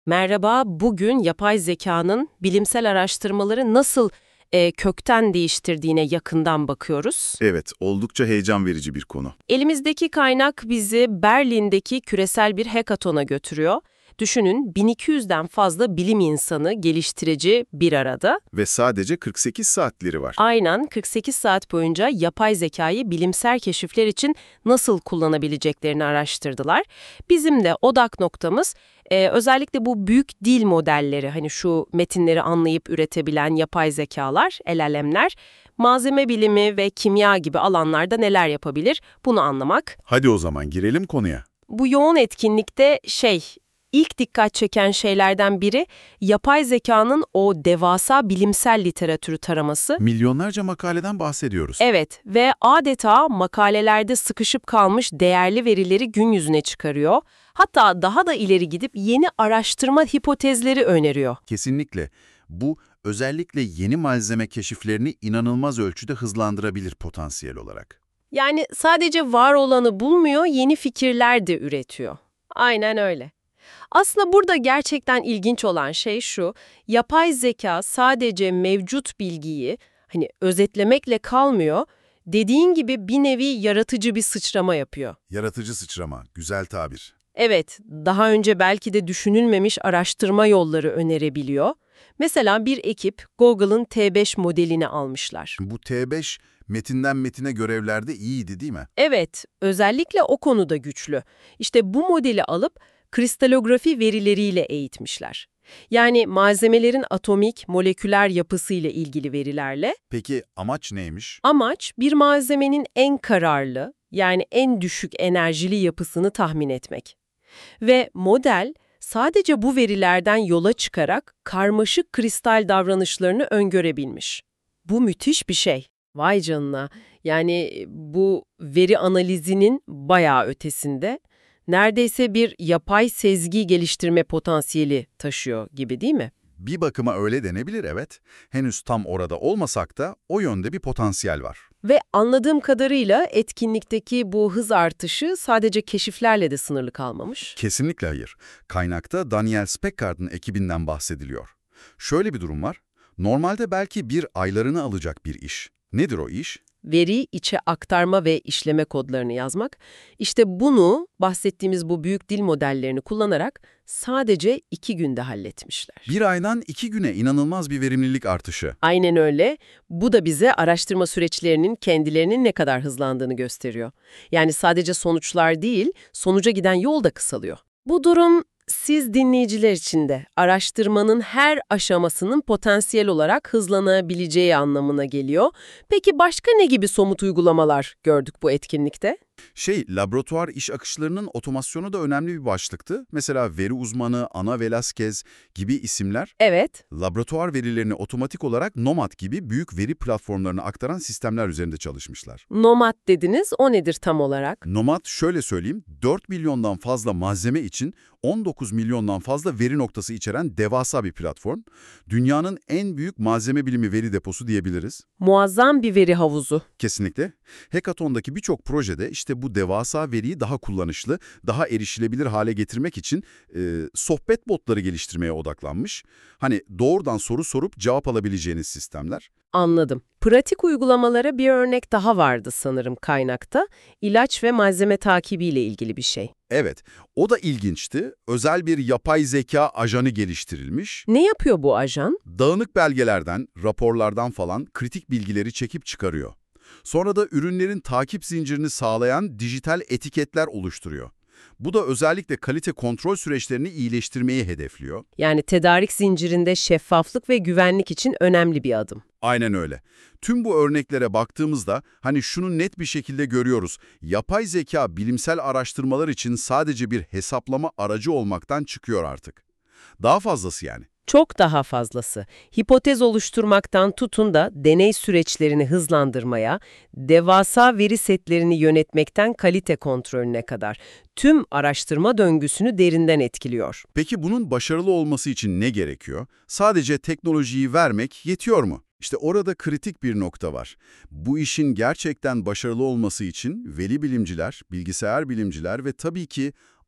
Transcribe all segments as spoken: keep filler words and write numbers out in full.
Merhaba, bugün yapay zekanın bilimsel araştırmaları nasıl e, kökten değiştirdiğine yakından bakıyoruz. Evet, oldukça heyecan verici bir konu. Elimizdeki kaynak bizi Berlin'deki küresel bir hackathon'a götürüyor. Düşünün, bin iki yüzden fazla bilim insanı, geliştirici bir arada. Ve sadece kırk sekiz saatleri var. Aynen kırk sekiz saat boyunca yapay zekayı bilimsel keşifler için nasıl kullanabileceklerini araştırdılar. Bizim de odak noktamız e, özellikle bu büyük dil modelleri, hani şu metinleri anlayıp üretebilen yapay zekalar, L L M'ler, malzeme bilimi ve kimya gibi alanlarda neler yapabilir bunu anlamak. Hadi o zaman girelim konuya. Bu yoğun etkinlikte şey, ilk dikkat çeken şeylerden biri yapay zekanın o devasa bilimsel literatürü taraması. Milyonlarca makaleden bahsediyoruz. Evet ve adeta makalelerde sıkışıp kalmış değerli verileri gün yüzüne çıkarıyor. Hatta daha da ileri gidip yeni araştırma hipotezleri öneriyor. Kesinlikle. Bu özellikle yeni malzeme keşiflerini inanılmaz ölçüde hızlandırabilir potansiyel olarak. Yani sadece var olanı bulmuyor, yeni fikirler de üretiyor. Aynen öyle. Aslında burada gerçekten ilginç olan şey şu, yapay zeka sadece mevcut bilgiyi hani özetlemekle kalmıyor, dediğin gibi bir nevi yaratıcı bir sıçrama yapıyor. Yaratıcı sıçrama, güzel tabir. Evet, daha önce belki de düşünülmemiş araştırma yolları önerebiliyor. Mesela bir ekip Google'ın T beş modelini almışlar. Bu T beş metinden metine görevlerde iyiydi değil mi? Evet, özellikle o konuda güçlü. İşte bu modeli alıp kristalografi verileriyle eğitmişler. Yani malzemelerin atomik, moleküler yapısıyla ilgili verilerle. Peki amaç neymiş? Amaç bir malzemenin en kararlı, yani en düşük enerjili yapısını tahmin etmek. Ve model sadece bu verilerden yola çıkarak karmaşık kristal davranışlarını öngörebilmiş. Bu müthiş bir şey. Vay canına. Yani bu veri analizinin bayağı ötesinde. Neredeyse bir yapay sezgi geliştirme potansiyeli taşıyor gibi değil mi? Bir bakıma öyle denebilir, evet. Henüz tam orada olmasak da o yönde bir potansiyel var. Ve anladığım kadarıyla etkinlikteki bu hız artışı sadece keşiflerle de sınırlı kalmamış. Kesinlikle hayır. Kaynakta Daniel Speckard'ın ekibinden bahsediliyor. Şöyle bir durum var. Normalde belki bir aylarını alacak bir iş. Nedir o iş? Veri içe aktarma ve işleme kodlarını yazmak. İşte bunu bahsettiğimiz bu büyük dil modellerini kullanarak sadece iki günde halletmişler. Bir aydan iki güne inanılmaz bir verimlilik artışı. Aynen öyle. Bu da bize araştırma süreçlerinin kendilerinin ne kadar hızlandığını gösteriyor. Yani sadece sonuçlar değil, sonuca giden yol da kısalıyor. Bu durum siz dinleyiciler için de araştırmanın her aşamasının potansiyel olarak hızlanabileceği anlamına geliyor. Peki başka ne gibi somut uygulamalar gördük bu etkinlikte? Şey, laboratuvar iş akışlarının otomasyonu da önemli bir başlıktı. Mesela veri uzmanı, Ana Velasquez gibi isimler, Evet. laboratuvar verilerini otomatik olarak Nomad gibi büyük veri platformlarına aktaran sistemler üzerinde çalışmışlar. Nomad dediniz, o nedir tam olarak? Nomad şöyle söyleyeyim, dört milyondan fazla malzeme için on dokuz milyondan fazla veri noktası içeren devasa bir platform. Dünyanın en büyük malzeme bilimi veri deposu diyebiliriz. Muazzam bir veri havuzu. Kesinlikle. Hackathon'daki birçok projede işte bu devasa veriyi daha kullanışlı, daha erişilebilir hale getirmek için e, sohbet botları geliştirmeye odaklanmış. Hani doğrudan soru sorup cevap alabileceğiniz sistemler. Anladım. Pratik uygulamalara bir örnek daha vardı sanırım kaynakta. İlaç ve malzeme takibiyle ilgili bir şey. Evet, o da ilginçti. Özel bir yapay zeka ajanı geliştirilmiş. Ne yapıyor bu ajan? Dağınık belgelerden, raporlardan falan kritik bilgileri çekip çıkarıyor. Sonra da ürünlerin takip zincirini sağlayan dijital etiketler oluşturuyor. Bu da özellikle kalite kontrol süreçlerini iyileştirmeyi hedefliyor. Yani tedarik zincirinde şeffaflık ve güvenlik için önemli bir adım. Aynen öyle. Tüm bu örneklere baktığımızda hani şunu net bir şekilde görüyoruz. Yapay zeka bilimsel araştırmalar için sadece bir hesaplama aracı olmaktan çıkıyor artık. Daha fazlası yani. Çok daha fazlası. Hipotez oluşturmaktan tutun da deney süreçlerini hızlandırmaya, devasa veri setlerini yönetmekten kalite kontrolüne kadar tüm araştırma döngüsünü derinden etkiliyor. Peki bunun başarılı olması için ne gerekiyor? Sadece teknolojiyi vermek yetiyor mu? İşte orada kritik bir nokta var. Bu işin gerçekten başarılı olması için veri bilimciler, bilgisayar bilimciler ve tabii ki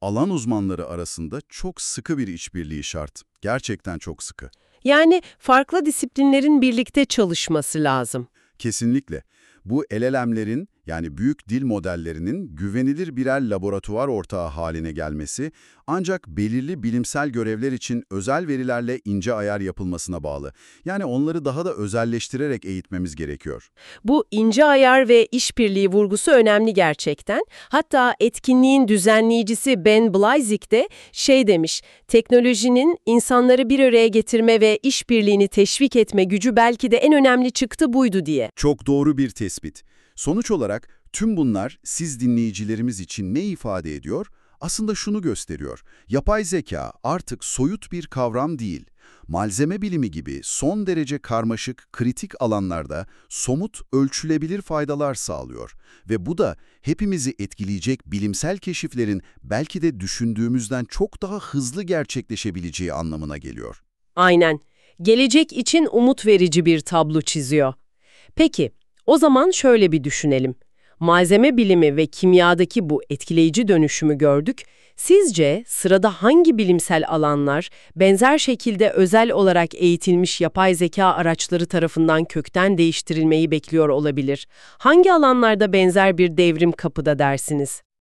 alan uzmanları arasında çok sıkı bir işbirliği şart. Gerçekten çok sıkı. Yani farklı disiplinlerin birlikte çalışması lazım. Kesinlikle. Bu L L M'lerin yani büyük dil modellerinin güvenilir birer laboratuvar ortağı haline gelmesi ancak belirli bilimsel görevler için özel verilerle ince ayar yapılmasına bağlı. Yani onları daha da özelleştirerek eğitmemiz gerekiyor. Bu ince ayar ve işbirliği vurgusu önemli gerçekten. Hatta etkinliğin düzenleyicisi Ben Blayzik de şey demiş, teknolojinin insanları bir araya getirme ve işbirliğini teşvik etme gücü belki de en önemli çıktı buydu diye. Çok doğru bir tespit. Sonuç olarak tüm bunlar siz dinleyicilerimiz için ne ifade ediyor? Aslında şunu gösteriyor. Yapay zeka artık soyut bir kavram değil. Malzeme bilimi gibi son derece karmaşık, kritik alanlarda somut, ölçülebilir faydalar sağlıyor. Ve bu da hepimizi etkileyecek bilimsel keşiflerin belki de düşündüğümüzden çok daha hızlı gerçekleşebileceği anlamına geliyor. Aynen. Gelecek için umut verici bir tablo çiziyor. Peki, o zaman şöyle bir düşünelim. Malzeme bilimi ve kimyadaki bu etkileyici dönüşümü gördük. Sizce sırada hangi bilimsel alanlar benzer şekilde özel olarak eğitilmiş yapay zeka araçları tarafından kökten değiştirilmeyi bekliyor olabilir? Hangi alanlarda benzer bir devrim kapıda dersiniz?